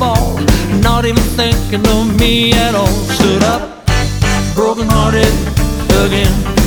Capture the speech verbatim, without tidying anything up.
ball, not even thinking of me at all. Stood up, broken hearted again.